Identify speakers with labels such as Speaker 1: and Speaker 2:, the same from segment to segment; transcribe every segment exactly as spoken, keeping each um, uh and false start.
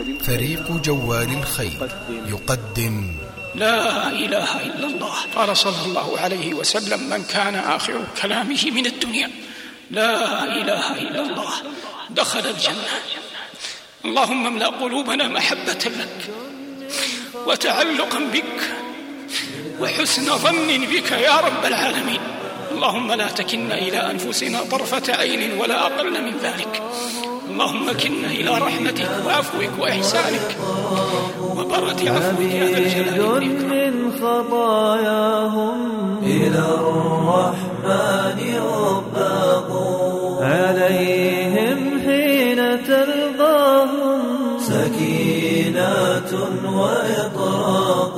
Speaker 1: فريق جوال الخير يقدم
Speaker 2: لا إله إلا الله. قال صلى الله عليه وسلم: من كان آخر كلامه من الدنيا لا إله إلا الله دخل الجنة. اللهم املأ قلوبنا محبة لك وتعلقا بك وحسن ظن بك يا رب العالمين. اللهم لا تكلنا إلى أنفسنا طرفة عين ولا أقل من ذلك. اللهم كلنا إلى رحمتك وعفوك وإحسانك وبرة عفوك يا ذا الجلال والإكرام.
Speaker 3: من خطاياهم إلى الرحمن رباقوا، عليهم حين تلقاهم سكينات وإطراق،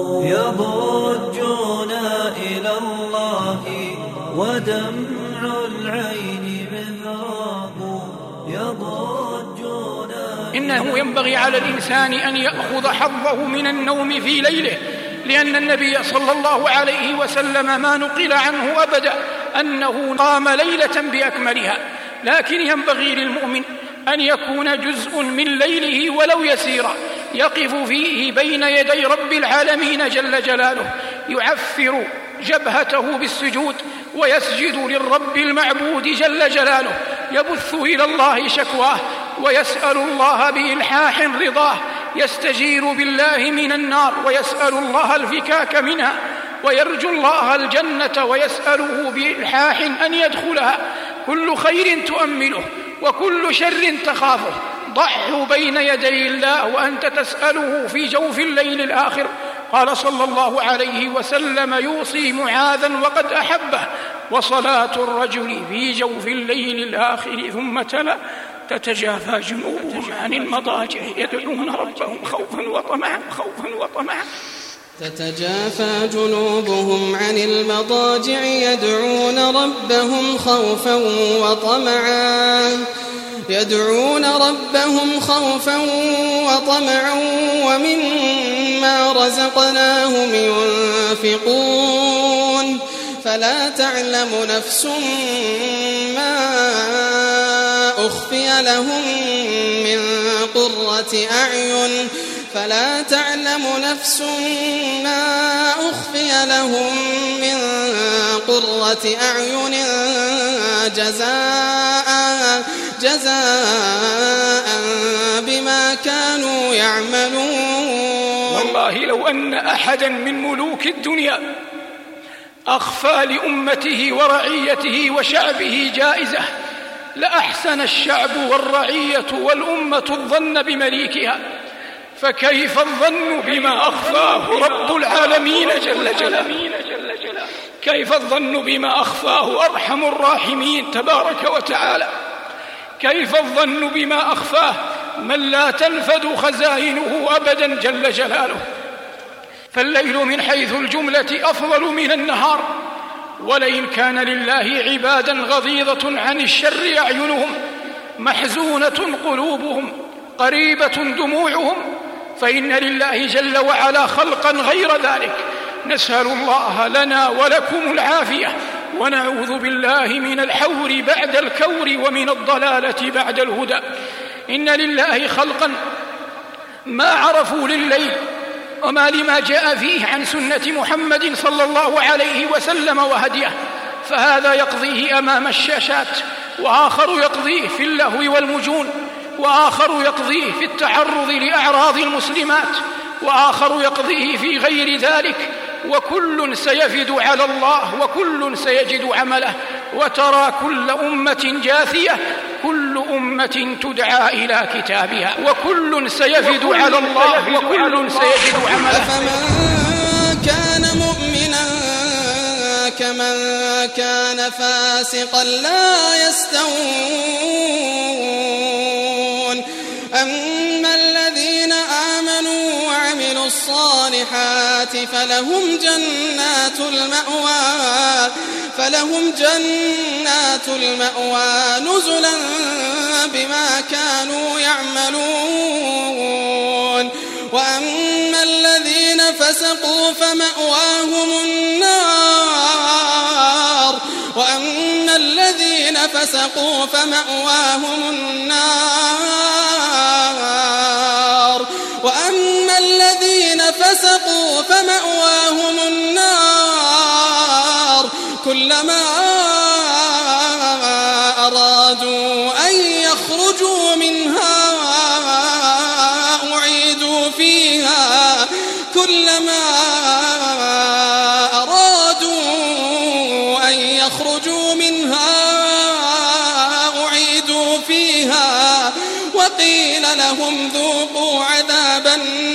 Speaker 3: يضجون إلى الله ودمع العين مذراق، يضجون.
Speaker 2: إنه ينبغي على الإنسان أن يأخذ حظه من النوم في ليله، لأن النبي صلى الله عليه وسلم ما نقل عنه أبدا أنه قام ليلة بأكملها، لكن ينبغي للمؤمن أن يكون جزء من ليله ولو يسيرا يقف فيه بين يدي رب العالمين جل جلاله، يعفر جبهته بالسجود ويسجد للرب المعبود جل جلاله، يبث إلى الله شكواه ويسأل الله بإلحاح رضاه، يستجير بالله من النار ويسأل الله الفكاك منها، ويرجو الله الجنة ويسأله بإلحاح أن يدخلها. كل خير تؤمله وكل شر تخافه. ضعه بين يدي الله وأنت تسأله في جوف الليل الآخر. قال صلى الله عليه وسلم: يوصي معاذا وقد أحبه: وصلاة الرجل في جوف الليل الآخر. ثم تلا: تتجافى جنوبهم عن المضاجع يدعون ربهم خوفا وطمعا خوفا وطمعا
Speaker 4: تتجافى جنوبهم عن المضاجع يدعون ربهم خوفا وطمعا يدعون ربهم خوفا وطمعا ومما رزقناهم ينفقون. فلا تعلم نفس ما أخفي لهم من قرة أعين فلا تعلم نفس ما أخفي لهم من قرة أعين جزاء جزاء بما كانوا يعملون.
Speaker 2: والله لو أن أحدا من ملوك الدنيا أخفى لأمته ورعيته وشعبه جائزة لأحسن الشعب والرعية والأمة الظن بمليكها، فكيف الظن بما أخفاه رب العالمين جل جلاله؟ كيف الظن بما أخفاه أرحم الراحمين تبارك وتعالى؟ كيف الظن بما أخفاه من لا تنفد خزائنه أبدا جل جلاله؟ فالليل من حيث الجملة أفضل من النهار، ولئن كان لله عبادا غضيضة عن الشر أعينهم محزونة قلوبهم قريبة دموعهم، فإن لله جل وعلا خلقا غير ذلك. نسأل الله لنا ولكم العافية، ونعوذ بالله من الحور بعد الكور ومن الضلالة بعد الهدى. إن لله خلقا ما عرفوا لليل وما لما جاء فيه عن سنة محمد صلى الله عليه وسلم وهديه، فهذا يقضيه أمام الشاشات، وآخر يقضيه في اللهو والمجون، وآخر يقضيه في التعرض لأعراض المسلمات، وآخر يقضيه في غير ذلك، وكل سيفد على الله وكل سيجد عمله. وترى كل أمة جاثية، كل أمة تدعى إلى كتابها، وكل سيفد على الله وكل سيجد عمله.
Speaker 4: أفمن كان مؤمنا كمن كان فاسقا لا يستوون. أما الذين آمنوا وعملوا الصالحات فلهم جنات المأوى فلهم جنات المأوى نزلا بما كانوا يعملون. وأما الذين فسقوا فمأواهم النار وأما الذين فسقوا فمأواهم النار فمأواهم النار كلما أرادوا أن يخرجوا منها أعيدوا فيها كلما أرادوا أن يخرجوا منها أعيدوا فيها وقيل لهم ذوقوا عذاب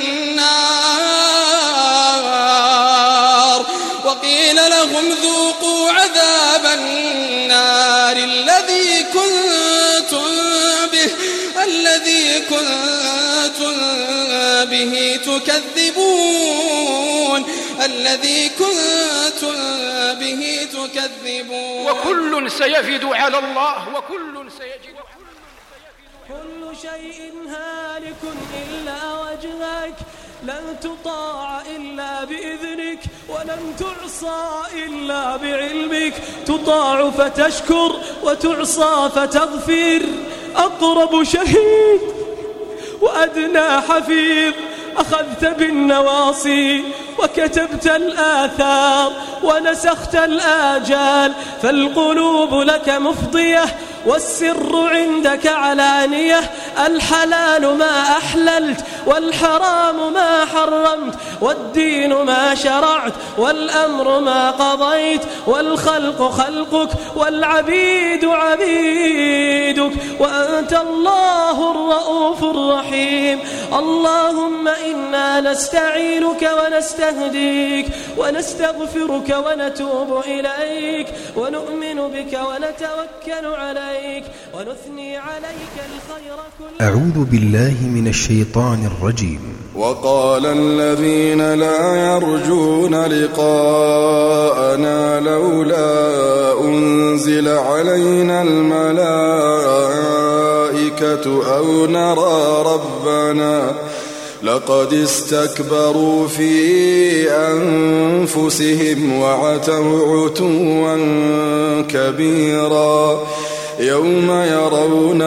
Speaker 4: النار وقيل لهم ذوقوا عذاب النار الذي كنتم به الذي كنتم به تكذبون الذي كنتم به تكذبون
Speaker 2: وكل سيفد على الله وكل سيجد
Speaker 3: كل شيء هالك إلا وجهك لن تطاع إلا بإذنك ولن تعصى إلا بعلمك تطاع فتشكر وتعصى فتغفر أقرب شهيد وأدنى حفيظ أخذت بالنواصي وكتبت الآثار ونسخت الآجال فالقلوب لك مفضية والسر عندك علانية الحلال ما أحللت والحرام ما حرمت والدين ما شرعت والأمر ما قضيت والخلق خلقك والعبيد عبيدك وأنت الله الرؤوف الرحيم اللهم إنا نستعينك ونستهديك ونستغفرك ونتوب إليك ونؤمن بك ونتوكل عليك ونثني عليك الخير كله.
Speaker 1: أعوذ بالله من الشيطان الرجيم.
Speaker 5: وقال الذين لا يرجون لقاءنا لولا أنزل علينا الملائكة أو نرى ربنا لقد استكبروا في أنفسهم وعتوا عتوا كبيرا يوم يرون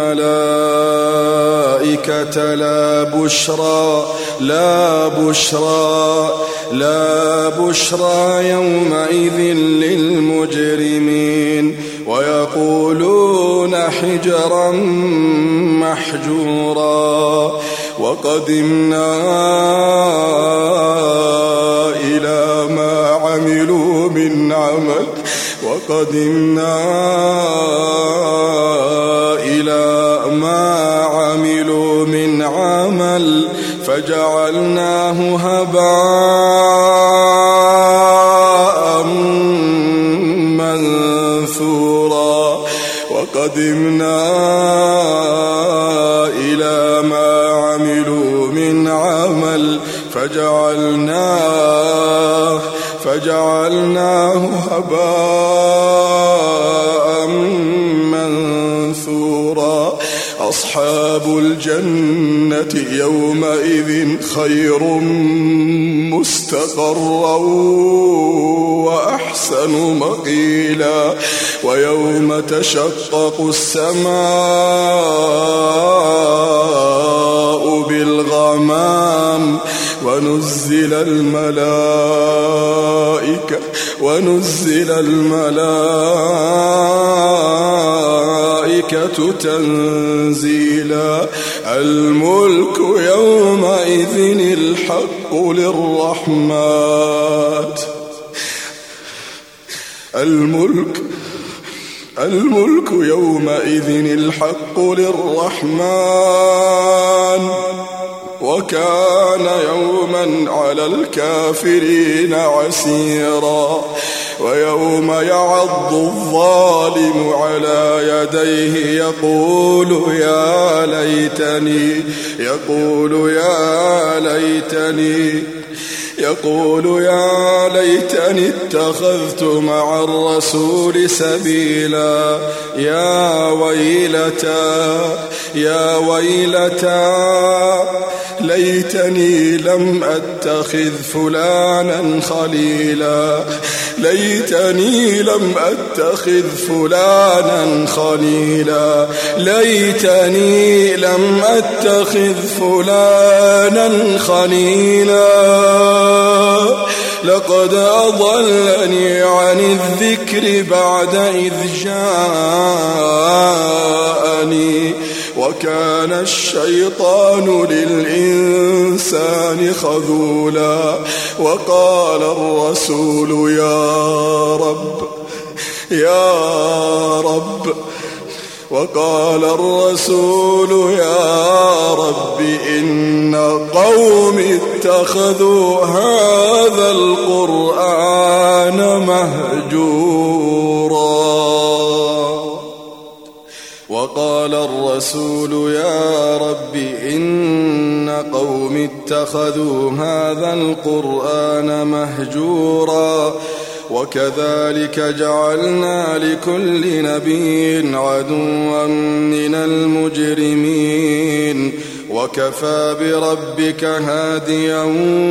Speaker 5: الملائكة لا بشرى لا بشرى لا بشرى يومئذ للمجرمين ويقولون حجرا محجورا وقدمنا إلى ما عملوا من عمل وقدمنا إلى ما عملوا من عمل فجعلناه هباء منثورا وقدمنا إلى ما عملوا من عمل فجعلناه فجعلناه هباء منثورا أصحاب الجنة يومئذ خير مستقرا وأحسن مقيلا ويوم تشقق السماء بالغمام ونزل الملائكة ونزل الملائكة تنزيلا الملك يومئذ الحق للرحمن الملك الملك يومئذ الحق للرحمن وكان يوما على الكافرين عسيرا ويوم يعض الظالم على يديه يقول يا ليتني يقول يا ليتني يقول يا ليتني اتخذت مع الرسول سبيلا يا ويلتى يا ويلتى ليتني لم أتخذ فلانا خليلا ليتني لم أتخذ فلانا خليلا ليتني لم أتخذ فلانا خليلا لقد أضلني عن الذكر بعد إذ جاءني وكان الشيطان للإنسان خذولا وقال الرسول يا رب يا رب وقال الرسول يا رب إن قوم اتخذوا هذا القرآن مهجورا وقال الرسول يا رب إن قوم اتخذوا هذا القرآن مهجورا وكذلك جعلنا لكل نبي عدوا من المجرمين وكفى بربك هاديا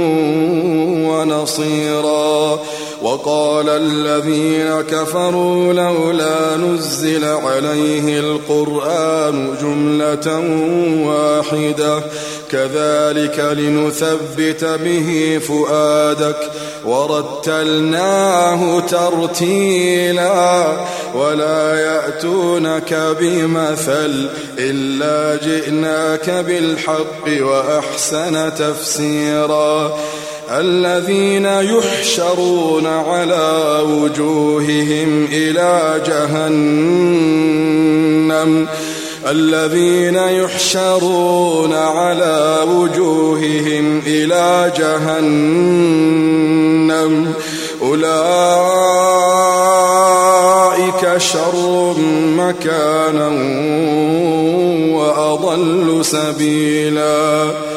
Speaker 5: ونصيرا وقال الذين كفروا لولا نزل عليه القرآن جملة واحدة كذلك لنثبت به فؤادك ورتلناه ترتيلا ولا يأتونك بمثل إلا جئناك بالحق وأحسن تفسيرا الذين يحشرون على وجوههم إلى جهنم الذين يحشرون على وجوههم إلى جهنم أولئك شر مكانا وأضل سبيلا